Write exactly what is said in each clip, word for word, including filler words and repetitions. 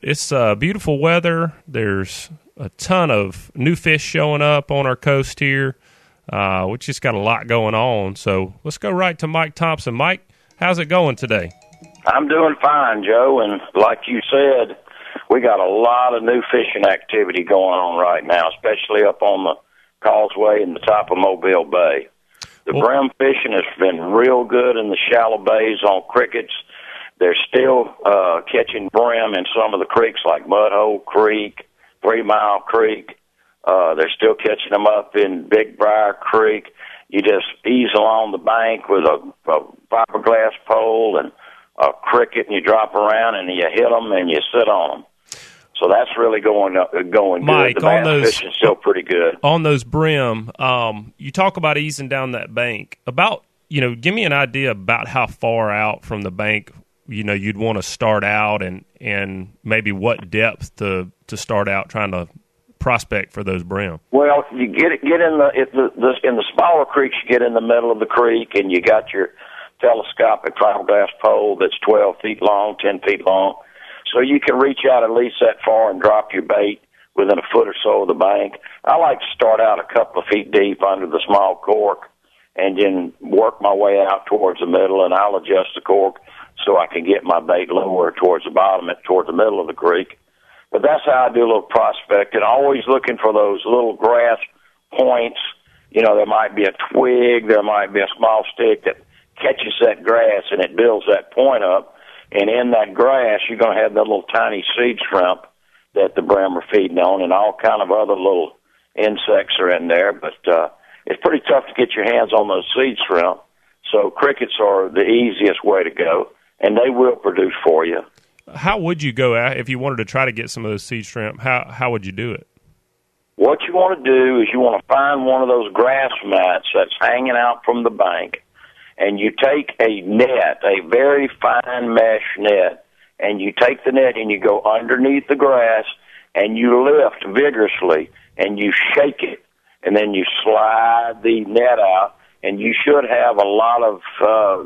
it's uh, beautiful weather. There's a ton of new fish showing up on our coast here. Uh, we just got a lot going on. So let's go right to Mike Thompson. Mike, how's it going today? I'm doing fine, Joe. And like you said, we got a lot of new fishing activity going on right now, especially up on the causeway and the top of Mobile Bay. The well, brim fishing has been real good in the shallow bays on crickets. They're still uh, catching brim in some of the creeks like Mudhole Creek, Three Mile Creek. Uh, they're still catching them up in Big Briar Creek. You just ease along the bank with a, a fiberglass pole and a cricket, and you drop around and you hit them and you sit on them. So that's really going uh, going Mike, good. The bass those, fishing's still pretty good. On those brim, um, you talk about easing down that bank. About, you know, give me an idea about how far out from the bank, you know, you'd want to start out, and, and maybe what depth to, to start out trying to prospect for those brim. Well, you get get in the, it, the, the in the smaller creeks. You get in the middle of the creek, and you got your telescopic fiberglass pole that's twelve feet long, ten feet long, so you can reach out at least that far and drop your bait within a foot or so of the bank. I like to start out a couple of feet deep under the small cork, and then work my way out towards the middle, and I'll adjust the cork so I can get my bait lower towards the bottom, towards the middle of the creek. But that's how I do a little prospecting, always looking for those little grass points. You know, there might be a twig, there might be a small stick that catches that grass, and it builds that point up. And in that grass, you're going to have that little tiny seed shrimp that the brim are feeding on, and all kind of other little insects are in there. But uh, it's pretty tough to get your hands on those seed shrimp. So crickets are the easiest way to go, and they will produce for you. How would you go out if you wanted to try to get some of those seed shrimp? How how would you do it? What you want to do is you want to find one of those grass mats that's hanging out from the bank, and you take a net, a very fine mesh net, and you take the net and you go underneath the grass, and you lift vigorously, and you shake it, and then you slide the net out, and you should have a lot of uh,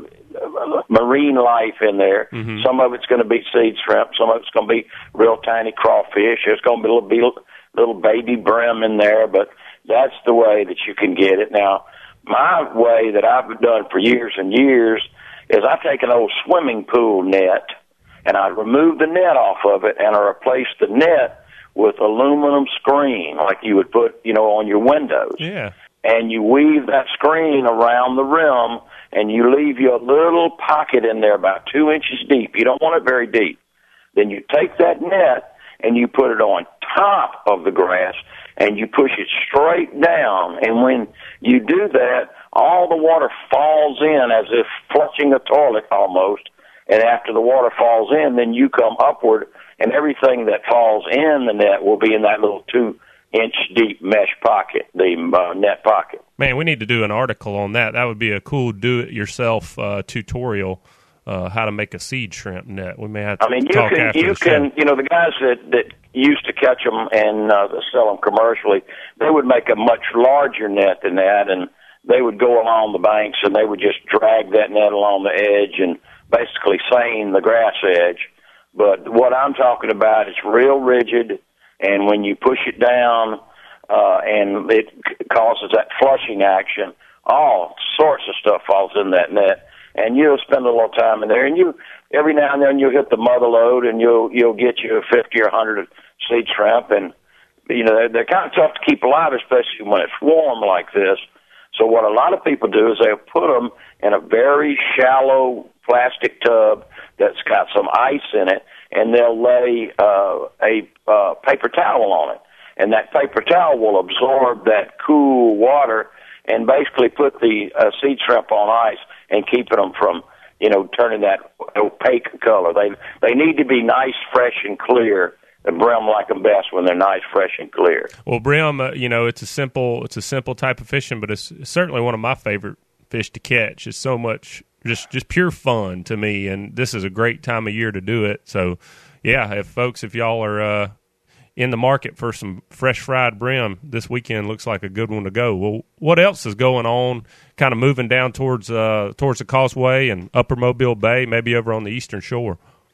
marine life in there. Mm-hmm. Some of it's going to be seed shrimp. Some of it's going to be real tiny crawfish. There's going to be a little, little baby brim in there, but that's the way that you can get it. Now, my way that I've done for years and years is I take an old swimming pool net, and I remove the net off of it, and I replace the net with aluminum screen like you would put, you know, on your windows. Yeah. And you weave that screen around the rim, and you leave you a little pocket in there about two inches deep. You don't want it very deep. Then you take that net, and you put it on top of the grass, and you push it straight down. And when you do that, all the water falls in as if flushing a toilet almost. And after the water falls in, then you come upward, and everything that falls in the net will be in that little two inch deep mesh pocket, the uh, net pocket. Man, we need to do an article on that. That would be a cool do-it-yourself uh, tutorial, uh, how to make a seed shrimp net. We may have to I mean, you talk can, after you the can, show. you know, the guys that, that used to catch them and uh, sell them commercially, they would make a much larger net than that, and they would go along the banks, and they would just drag that net along the edge and basically seine the grass edge. But what I'm talking about is real rigid, and when you push it down uh, and it causes that flushing action, all sorts of stuff falls in that net. And you'll spend a little time in there, and you every now and then you'll hit the mother load, and you'll you'll get you a fifty or a hundred seed shrimp, and you know they're, they're kind of tough to keep alive, especially when it's warm like this. So what a lot of people do is they'll put them in a very shallow plastic tub that's got some ice in it, and they'll lay uh, a uh, paper towel on it, and that paper towel will absorb that cool water and basically put the uh, seed shrimp on ice and keeping them from, you know, turning that opaque color. They they need to be nice, fresh, and clear. The brim like them best when they're nice, fresh, and clear. Well, brim, uh, you know, it's a simple it's a simple type of fishing, but it's certainly one of my favorite fish to catch. It's so much just just pure fun to me, and this is a great time of year to do it. So, yeah, if folks, if y'all are uh, in the market for some fresh fried brim, this weekend looks like a good one to go. Well, what else is going on? Kind of moving down towards uh, towards the Causeway and Upper Mobile Bay, maybe over on the eastern shore.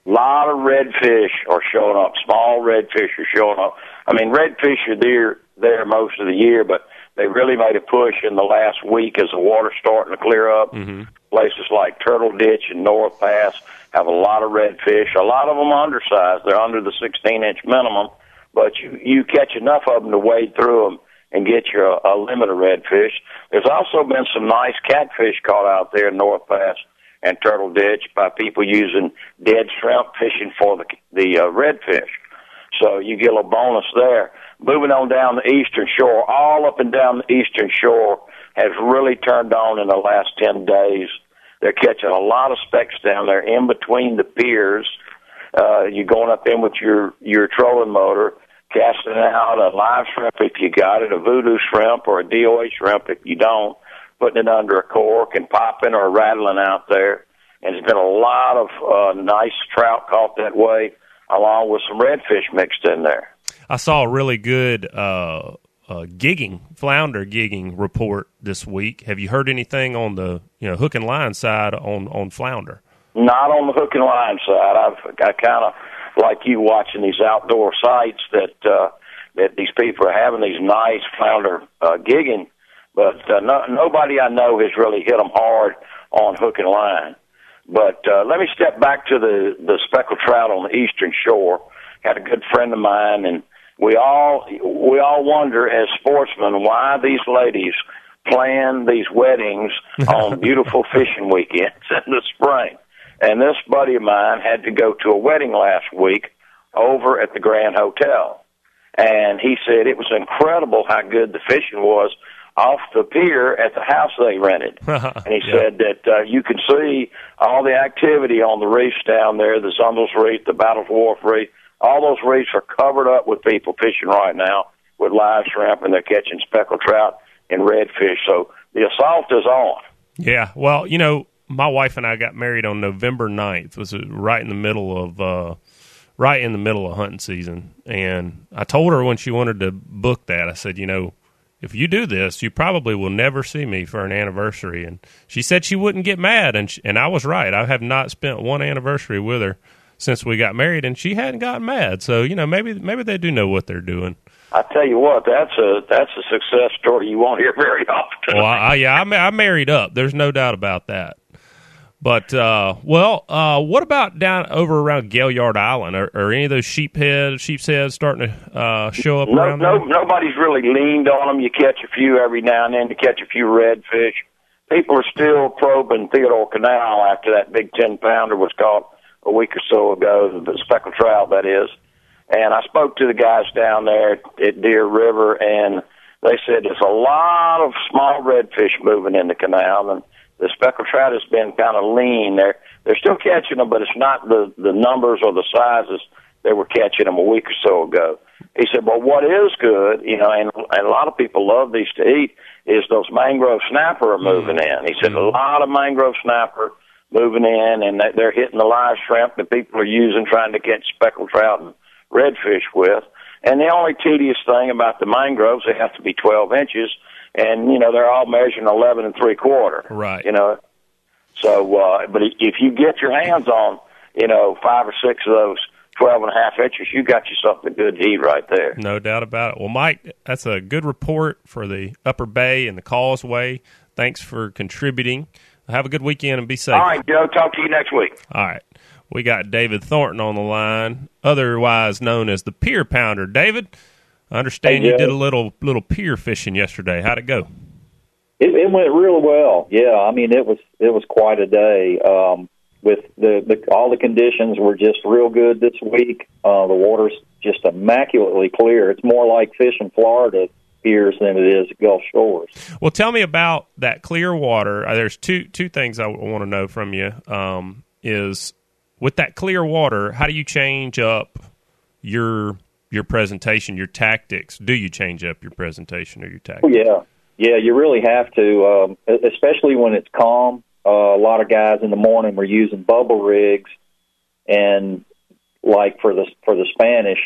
A lot of redfish are showing up. Small redfish are showing up. I mean, redfish are there, there most of the year, but they really made a push in the last week as the water's starting to clear up. Mm-hmm. Places like Turtle Ditch and North Pass have a lot of redfish. A lot of them are undersized. They're under the sixteen-inch minimum, but you, you catch enough of them to wade through them and get you a, a limit of redfish. There's also been some nice catfish caught out there in North Pass and Turtle Ditch by people using dead shrimp fishing for the the uh, redfish. So you get a little bonus there. Moving on down the eastern shore, all up and down the eastern shore has really turned on in the last ten days. They're catching a lot of specks down there in between the piers. Uh, you're going up in with your, your trolling motor, casting out a live shrimp if you got it, a voodoo shrimp or a D O A shrimp if you don't, putting it under a cork and popping or rattling out there. And there's been a lot of uh, nice trout caught that way, along with some redfish mixed in there. I saw a really good uh, uh, gigging, flounder gigging report this week. Have you heard anything on the you know hook and line side on, on flounder? Not on the hook and line side. I've I kind of like you watching these outdoor sites that uh, that these people are having these nice flounder uh, gigging, but uh, no, nobody I know has really hit them hard on hook and line. But uh, let me step back to the, the speckled trout on the eastern shore. Had a good friend of mine, and we all we all wonder as sportsmen why these ladies plan these weddings on beautiful fishing weekends in the spring. And this buddy of mine had to go to a wedding last week over at the Grand Hotel. And he said it was incredible how good the fishing was off the pier at the house they rented. And he yeah. said that uh, you can see all the activity on the reefs down there, the Zundels Reef, the Battles Wharf Reef. All those reefs are covered up with people fishing right now with live shrimp, and they're catching speckled trout and redfish. So the assault is on. Yeah, well, you know, my wife and I got married on November ninth. It was right in the middle of uh, right in the middle of hunting season. And I told her when she wanted to book that, I said, you know, if you do this, you probably will never see me for an anniversary. And she said she wouldn't get mad, and she, and I was right. I have not spent one anniversary with her since we got married, and she hadn't gotten mad. So, you know, maybe maybe they do know what they're doing. I tell you what, that's a that's a success story you won't hear very often. Well, I, I, yeah, I, I married up. There's no doubt about that. But, uh, well, uh, what about down over around Gaillard Island? Are, are any of those sheephead, sheep's heads starting to uh, show up no, around no, there? Nobody's really leaned on them. You catch a few every now and then to catch a few redfish. People are still probing Theodore Canal after that big ten-pounder was caught a week or so ago, the speckled trout, that is. And I spoke to the guys down there at Deer River, and they said there's a lot of small redfish moving in the canal, and the speckled trout has been kind of lean. They're, they're still catching them, but it's not the, the numbers or the sizes they were catching them a week or so ago. He said, well, what is good, you know, and, and a lot of people love these to eat, is those mangrove snapper are moving in. He said a lot of mangrove snapper moving in, and they're hitting the live shrimp that people are using trying to catch speckled trout and redfish with. And the only tedious thing about the mangroves, they have to be twelve inches, and, you know, they're all measuring eleven and three quarter. Right. You know, so, uh, but if you get your hands on, you know, five or six of those twelve and a half inches, you got you something good to eat right there. No doubt about it. Well, Mike, that's a good report for the Upper Bay and the Causeway. Thanks for contributing. Have a good weekend and be safe. All right, Joe. Talk to you next week. All right. We got David Thornton on the line, otherwise known as the Pier Pounder. David, I understand hey, you did a little little pier fishing yesterday. How'd it go? It, it went real well. Yeah, I mean it was it was quite a day. Um, with the, the all the conditions were just real good this week. Uh, the water's just immaculately clear. It's more like fishing Florida piers than it is Gulf Shores. Well, tell me about that clear water. Uh, there's two two things I want to know from you. Um, is with that clear water, how do you change up your your presentation, your tactics? Do you change up your presentation or your tactics? Oh, yeah, yeah, you really have to, um, especially when it's calm. Uh, a lot of guys in the morning were using bubble rigs, and like for the for the Spanish,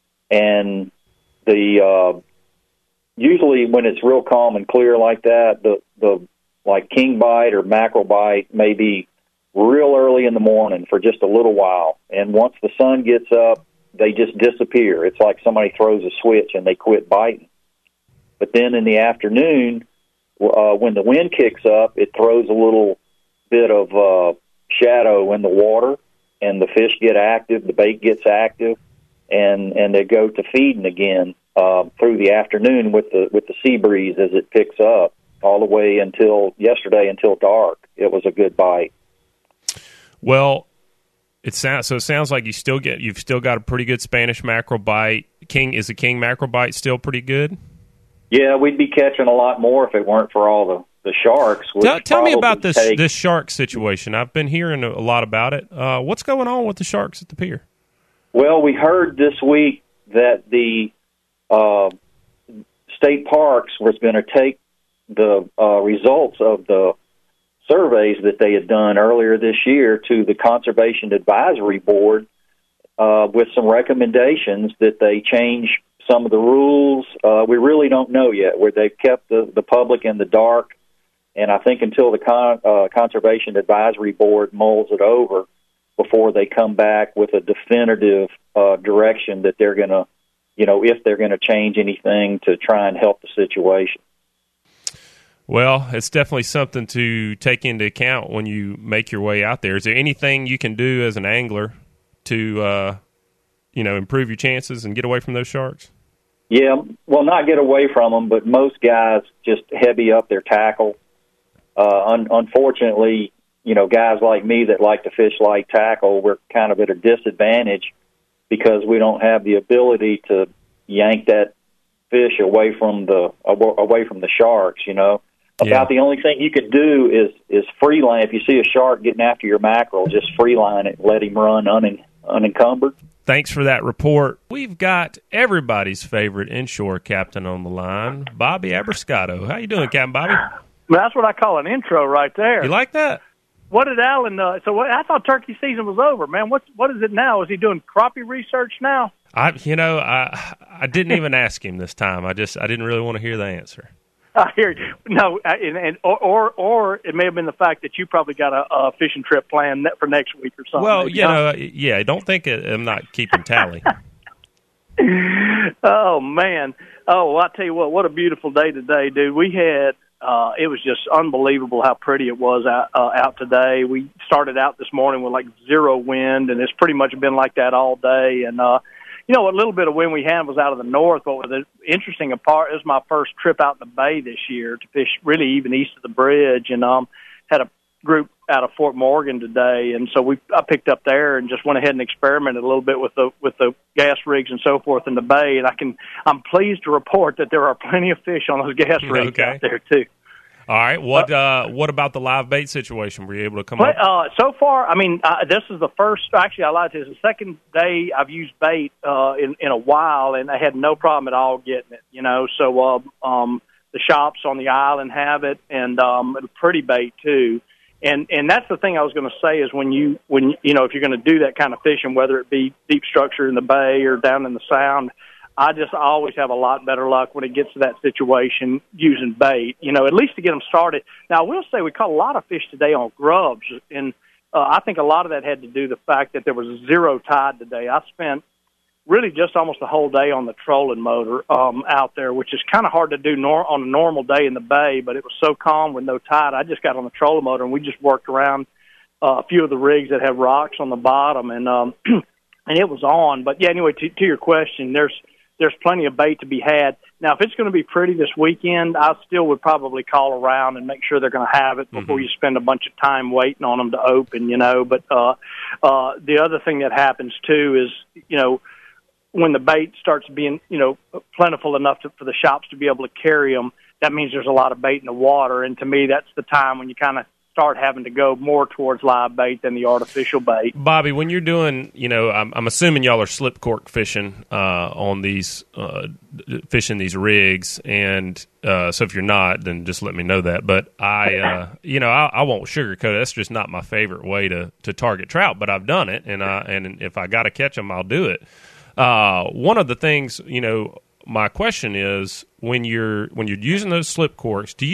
and the uh, usually when it's real calm and clear like that, the the like king bite or mackerel bite may be real early in the morning for just a little while. And once the sun gets up, they just disappear. It's like somebody throws a switch and they quit biting. But then in the afternoon, uh, when the wind kicks up, it throws a little bit of uh, shadow in the water, and the fish get active, the bait gets active, and, and they go to feeding again uh, through the afternoon with the with the sea breeze as it picks up, all the way until yesterday until dark. It was a good bite. Well, it sounds so. It sounds like you still get you've still got a pretty good Spanish mackerel bite. King is the king mackerel bite still pretty good? Yeah, we'd be catching a lot more if it weren't for all the, the sharks. Tell, tell me about this take... this shark situation. I've been hearing a lot about it. Uh, what's going on with the sharks at the pier? Well, we heard this week that the uh, state parks was going to take the uh, results of the surveys that they had done earlier this year to the Conservation Advisory Board uh, with some recommendations that they change some of the rules. Uh, we really don't know yet, where they've kept the, the public in the dark, and I think until the Con- uh, Conservation Advisory Board mulls it over before they come back with a definitive uh, direction that they're going to, you know, if they're going to change anything to try and help the situation. Well, it's definitely something to take into account when you make your way out there. Is there anything you can do as an angler to, uh, you know, improve your chances and get away from those sharks? Yeah, well, not get away from them, but most guys just heavy up their tackle. Uh, un- unfortunately, you know, guys like me that like to fish light tackle, we're kind of at a disadvantage because we don't have the ability to yank that fish away from the away from the sharks, you know. About yeah. the only thing you could do is is free line. If you see a shark getting after your mackerel, just free line it and let him run un- unencumbered. Thanks for that report. We've got everybody's favorite inshore captain on the line, Bobby Abrascato. How you doing, Captain Bobby? Well, that's what I call an intro right there. You like that? What did Alan? Uh, so what, I thought turkey season was over, man. What what is it now? Is he doing crappie research now? I, you know, I I didn't even ask him this time. I just I didn't really want to hear the answer. I hear you. No, and, and or, or or it may have been the fact that you probably got a, a fishing trip planned for next week or something. Well, maybe, you huh? know, yeah. I don't think it, I'm not keeping tally. Oh man! Oh, well, I tell you what, what a beautiful day today, dude. We had. Uh, it was just unbelievable how pretty it was out, uh, out today. We started out this morning with like zero wind, and it's pretty much been like that all day. And, uh, you know, a little bit of wind we had was out of the north, but the interesting part, it was my first trip out in the bay this year to fish really even east of the bridge, and um, had a group out of Fort Morgan today. And so we I picked up there and just went ahead and experimented a little bit with the with the gas rigs and so forth in the bay. And I can I'm pleased to report that there are plenty of fish on those gas rigs okay. out there too. All right. What uh, what about the live bait situation? Were you able to come up? Uh, so far, I mean, uh, this is the first. Actually, I lied to you. It's the second day I've used bait uh, in in a while, and I had no problem at all getting it. You know, so uh, um, the shops on the island have it, and um, pretty bait too. And and that's the thing I was going to say is when you when you know if you're going to do that kind of fishing, whether it be deep structure in the bay or down in the sound, I just always have a lot better luck when it gets to that situation using bait. You know, at least to get them started. Now I will say we caught a lot of fish today on grubs, and uh, I think a lot of that had to do with the fact that there was zero tide today. I spent really just almost the whole day on the trolling motor um, out there, which is kind of hard to do nor- on a normal day in the bay, but it was so calm with no tide. I just got on the trolling motor, and we just worked around uh, a few of the rigs that have rocks on the bottom, and um, and it was on. But, yeah, anyway, to, to your question, there's there's plenty of bait to be had. Now, if it's going to be pretty this weekend, I still would probably call around and make sure they're going to have it before mm-hmm. you spend a bunch of time waiting on them to open, you know. But uh, uh, the other thing that happens, too, is, you know, when the bait starts being, you know, plentiful enough to, for the shops to be able to carry them, that means there's a lot of bait in the water. And to me, that's the time when you kind of start having to go more towards live bait than the artificial bait. Bobby, when you're doing, you know, I'm, I'm assuming y'all are slip cork fishing uh, on these, uh, fishing these rigs. And uh, so if you're not, then just let me know that. But I, uh, you know, I, I won't sugarcoat it. That's just not my favorite way to, to target trout, but I've done it. And, I, and if I got to catch them, I'll do it. Uh, one of the things, you know, my question is when you're when you're using those slip corks, do you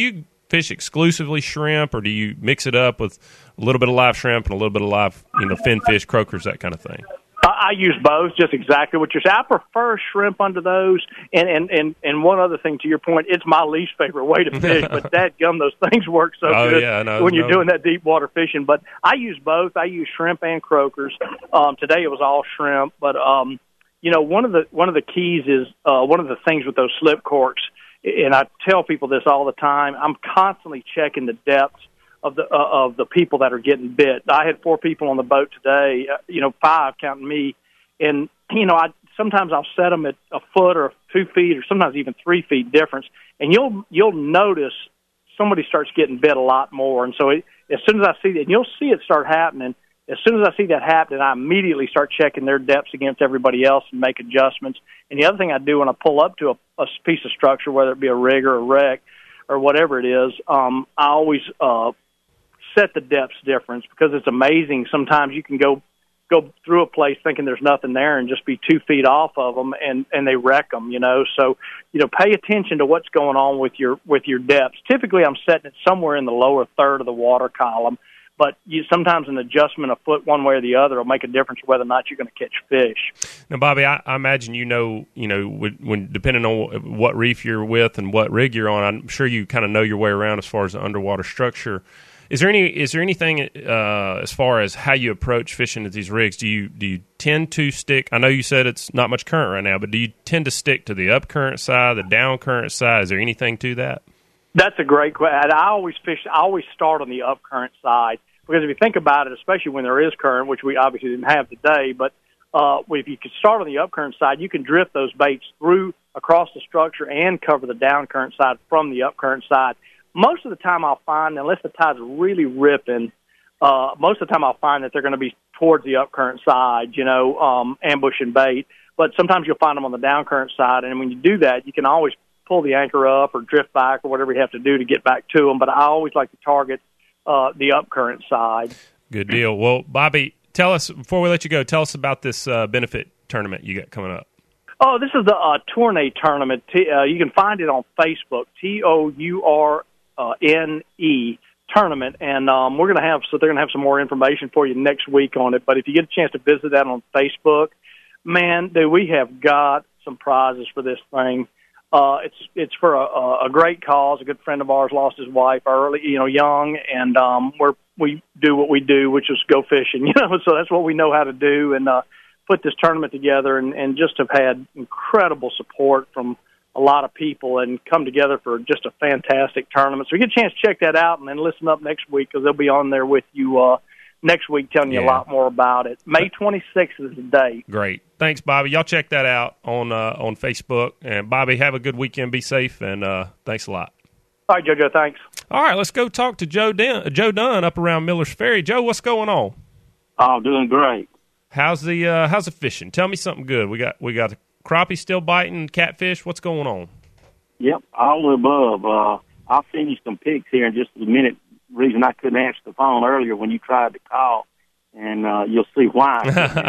fish exclusively shrimp, or do you mix it up with a little bit of live shrimp and a little bit of live, you know, fin fish, croakers, that kind of thing? I use both, just exactly what you're saying. I prefer shrimp under those. And, and, and, and one other thing, to your point, it's my least favorite way to fish, but dadgum, those things work so oh, good yeah, no, when you're no. doing that deep water fishing. But I use both. I use shrimp and croakers. Um, today it was all shrimp. But, um, you know, one of the one of the keys is uh, one of the things with those slip corks, and I tell people this all the time, I'm constantly checking the depths of the uh, of the people that are getting bit. I had four people on the boat today, uh, you know, five counting me, and you know, I sometimes I'll set them at a foot or two feet, or sometimes even three feet difference, and you'll you'll notice somebody starts getting bit a lot more. And so, it, as soon as I see that, and you'll see it start happening. As soon as I see that happening, I immediately start checking their depths against everybody else and make adjustments. And the other thing I do when I pull up to a, a piece of structure, whether it be a rig or a wreck or whatever it is, um, I always uh, set the depths difference, because it's amazing. Sometimes you can go go through a place thinking there's nothing there and just be two feet off of them, and, and they wreck them, you know. So, you know, pay attention to what's going on with your with your depths. Typically, I'm setting it somewhere in the lower third of the water column, but you, sometimes an adjustment a foot one way or the other will make a difference whether or not you're going to catch fish. Now, Bobby, I, I imagine you know, you know, when, when depending on what reef you're with and what rig you're on, I'm sure you kind of know your way around as far as the underwater structure. Is there any is there anything uh, as far as how you approach fishing at these rigs? Do you do you tend to stick? I know you said it's not much current right now, but do you tend to stick to the up current side, the down current side? Is there anything to that? That's a great question. I always fish. I always start on the up current side, because if you think about it, especially when there is current, which we obviously didn't have today, but uh, if you could start on the up current side, you can drift those baits through across the structure and cover the down current side from the up current side. Most of the time I'll find, unless the tide's really ripping, uh, most of the time I'll find that they're going to be towards the up current side, you know, um, ambushing bait. But sometimes you'll find them on the down current side, and when you do that, you can always pull the anchor up or drift back or whatever you have to do to get back to them. But I always like to target uh, the up current side. Good deal. Well, Bobby, tell us, before we let you go, tell us about this uh, benefit tournament you got coming up. Oh, this is the uh, Tourney tournament. T- uh, you can find it on Facebook, T O U R Uh, N E tournament, and um, we're going to have so they're going to have some more information for you next week on it. But if you get a chance to visit that on Facebook, man, do we have got some prizes for this thing? Uh, it's it's for a, a great cause. A good friend of ours lost his wife early, you know, young, and um, we're we do what we do, which is go fishing, you know. So that's what we know how to do, and uh, put this tournament together, and, and just have had incredible support from a lot of people, and come together for just a fantastic tournament. So you get a chance to check that out, and then listen up next week, because they'll be on there with you uh, next week telling you yeah. a lot more about it. May twenty-sixth is the date. Great. Thanks, Bobby. Y'all check that out on uh, on Facebook. And, Bobby, have a good weekend. Be safe, and uh, thanks a lot. All right, JoJo, thanks. All right, let's go talk to Joe Dunn, Joe Dunn up around Miller's Ferry. Joe, what's going on? Oh, doing great. How's the uh, how's the fishing? Tell me something good. We got we got the crappie still biting, catfish. What's going on? Yep, all the above. Uh, I'll send you some pics here in just a minute. Reason I couldn't answer the phone earlier when you tried to call, and uh, you'll see why.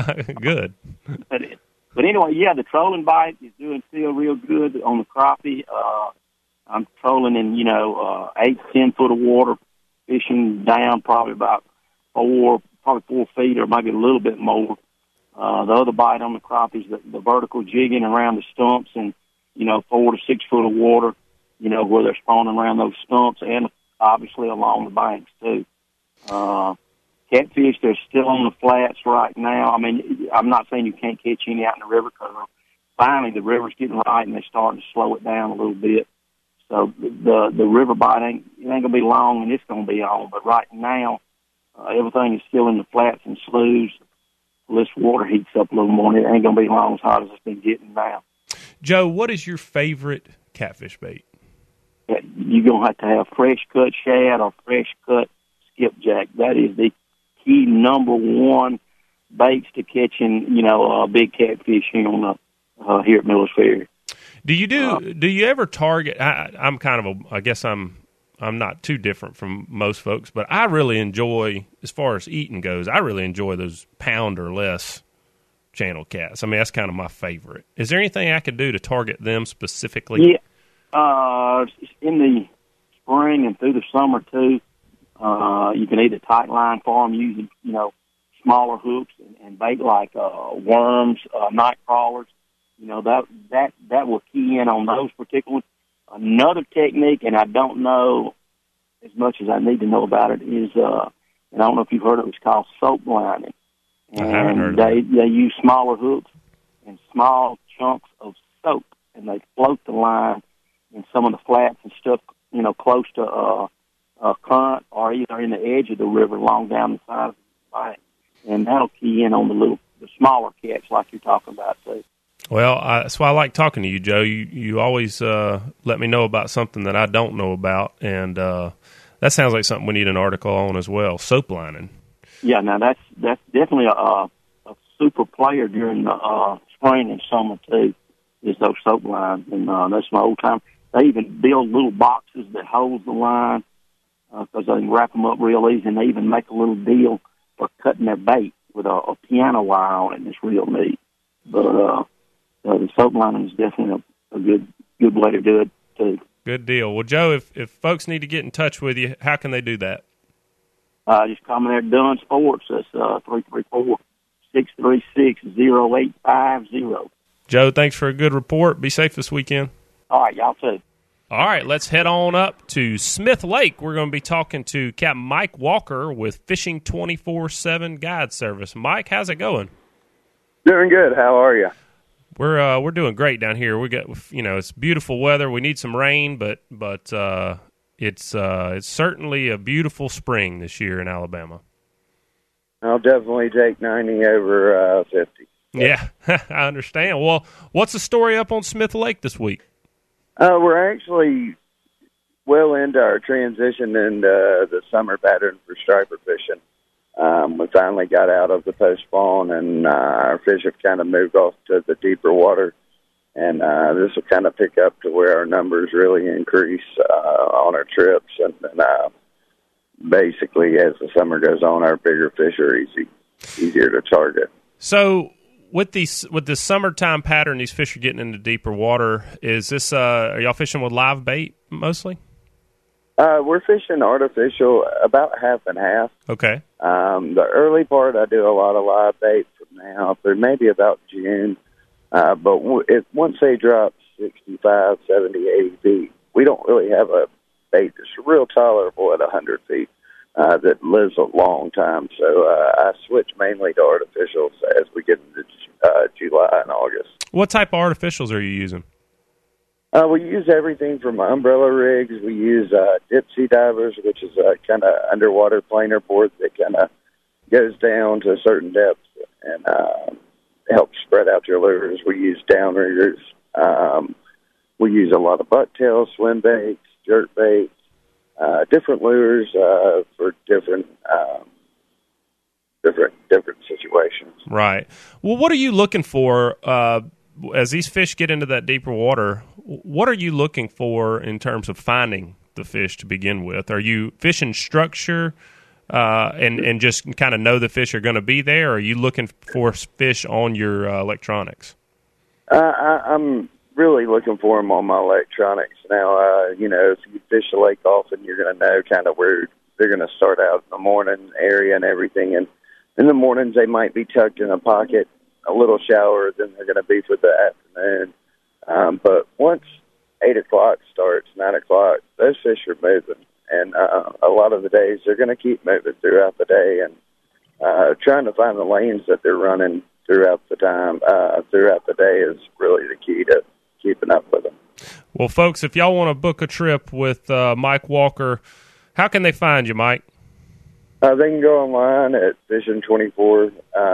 Good. But, but anyway, yeah, the trolling bite is doing still real good on the crappie. Uh, I'm trolling in, you know, uh, eight, ten foot of water, fishing down probably about four, probably four feet or maybe a little bit more. Uh, the other bite on the crappie is the, the vertical jigging around the stumps and, you know, four to six foot of water, you know, where they're spawning around those stumps and obviously along the banks too. Uh, catfish, they're still on the flats right now. I mean, I'm not saying you can't catch any out in the river, because finally the river's getting right and they're starting to slow it down a little bit. So the the river bite ain't, it ain't going to be long, and it's going to be on. But right now, uh, everything is still in the flats and sloughs. This water heats up a little more, and it ain't going to be long as hot as it's been getting now. Joe, what is your favorite catfish bait? You're going to have to have fresh cut shad or fresh cut skipjack. That is the key number one baits to catching, you know, uh, big catfish here on the, uh, here at Miller's Ferry. Do you do? Uh, do you ever target? I, I'm kind of a. I guess I'm. I'm not too different from most folks, but I really enjoy, as far as eating goes, I really enjoy those pound or less channel cats. I mean, that's kind of my favorite. Is there anything I could do to target them specifically? Yeah. Uh, in the spring and through the summer too. Uh, you can either tight line for them using, you know, smaller hooks and, and bait like uh, worms, uh, night crawlers. You know, that that that will key in on those particular ones. Another technique, and I don't know as much as I need to know about it, is, uh, and I don't know if you've heard of it, it's called soap lining. And I haven't heard of they, it. they use smaller hooks and small chunks of soap, and they float the line in some of the flats and stuff, you know, close to uh, uh, current or either in the edge of the river along down the side of the bank. And that'll key in on the little, the smaller catch like you're talking about, too. Well, I, that's why I like talking to you, Joe. You you always uh, let me know about something that I don't know about, and uh, that sounds like something we need an article on as well, soap lining. Yeah, now that's that's definitely a, a super player during the uh, spring and summer, too, is those soap lines. And uh, that's my old time. They even build little boxes that hold the line because uh, they can wrap them up real easy, and they even make a little deal for cutting their bait with a, a piano wire on it, and it's real neat. But uh, uh, the soap lining is definitely a, a good good way to do it, too. Good deal. Well, Joe, if, if folks need to get in touch with you, how can they do that? Uh, just call me there at Dunn Sports. That's uh, three three four, six three six, zero eight five zero. Joe, thanks for a good report. Be safe this weekend. All right, y'all too. All right, let's head on up to Smith Lake. We're going to be talking to Captain Mike Walker with Fishing twenty-four seven Guide Service. Mike, how's it going? Doing good. How are you? We're uh, we're doing great down here. We got, you know, it's beautiful weather. We need some rain, but but uh, it's uh, it's certainly a beautiful spring this year in Alabama. I'll definitely take ninety over uh, fifty. Yeah, I understand. Well, what's the story up on Smith Lake this week? Uh, we're actually well into our transition into the summer pattern for striper fishing. Um, we finally got out of the postpone, and uh, our fish have kind of moved off to the deeper water. And uh, this will kind of pick up to where our numbers really increase uh, on our trips. And, and uh, basically, as the summer goes on, our bigger fish are easy, easier to target. So with these with this summertime pattern, these fish are getting into deeper water. Is this uh, are y'all fishing with live bait mostly? Uh, we're fishing artificial, about half and half. Okay. Um, the early part, I do a lot of live bait from now through maybe about June. Uh, but w- it, once they drop sixty-five, seventy, eighty feet, we don't really have a bait that's real tolerable at one hundred feet uh, that lives a long time. So uh, I switch mainly to artificials as we get into uh, July and August. What type of artificials are you using? Uh, we use everything from umbrella rigs. We use uh, dip sea divers, which is a kind of underwater planer board that kind of goes down to a certain depth and uh, helps spread out your lures. We use downriggers. Um, we use a lot of bucktails, swim baits, jerk baits, uh, different lures uh, for different um, different different situations. Right. Well, what are you looking for uh, as these fish get into that deeper water? What are you looking for in terms of finding the fish to begin with? Are you fishing structure uh, and, and just kind of know the fish are going to be there, or are you looking for fish on your uh, electronics? Uh, I, I'm really looking for them on my electronics. Now, uh, you know, if you fish the lake often, you're going to know kind of where they're going to start out in the morning area and everything. And in the mornings, they might be tucked in a pocket, a little shallower than they're going to be for the afternoon. Um, but once eight o'clock starts, nine o'clock, those fish are moving. And uh, a lot of the days, they're going to keep moving throughout the day. And uh, trying to find the lanes that they're running throughout the time, uh, throughout the day is really the key to keeping up with them. Well, folks, if y'all want to book a trip with uh, Mike Walker, how can they find you, Mike? Uh, they can go online at fishing twenty-four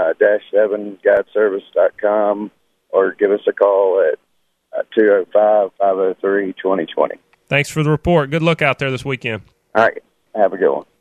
seven guide service dot com or give us a call at uh, two oh five, five oh three, two oh two oh. Thanks for the report. Good luck out there this weekend. All right. Have a good one.